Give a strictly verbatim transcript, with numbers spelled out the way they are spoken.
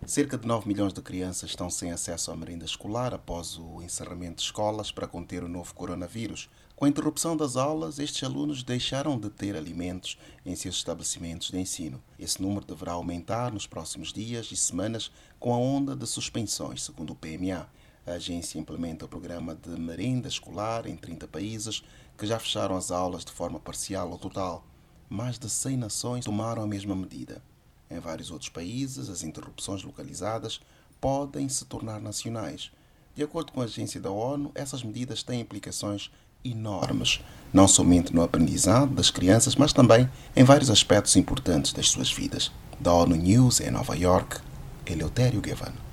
Cerca de nove milhões de crianças estão sem acesso à merenda escolar após o encerramento de escolas para conter o novo coronavírus. Com a interrupção das aulas, estes alunos deixaram de ter alimentos em seus estabelecimentos de ensino. Esse número deverá aumentar nos próximos dias e semanas com a onda de suspensões, segundo o P M A. A agência implementa o programa de merenda escolar em trinta países que já fecharam as aulas de forma parcial ou total. Mais de cem nações tomaram a mesma medida. Em vários outros países, as interrupções localizadas podem se tornar nacionais. De acordo com a agência da ONU, essas medidas têm implicações enormes, não somente no aprendizado das crianças, mas também em vários aspectos importantes das suas vidas. Da ONU News em Nova York, Eleutério Gavan.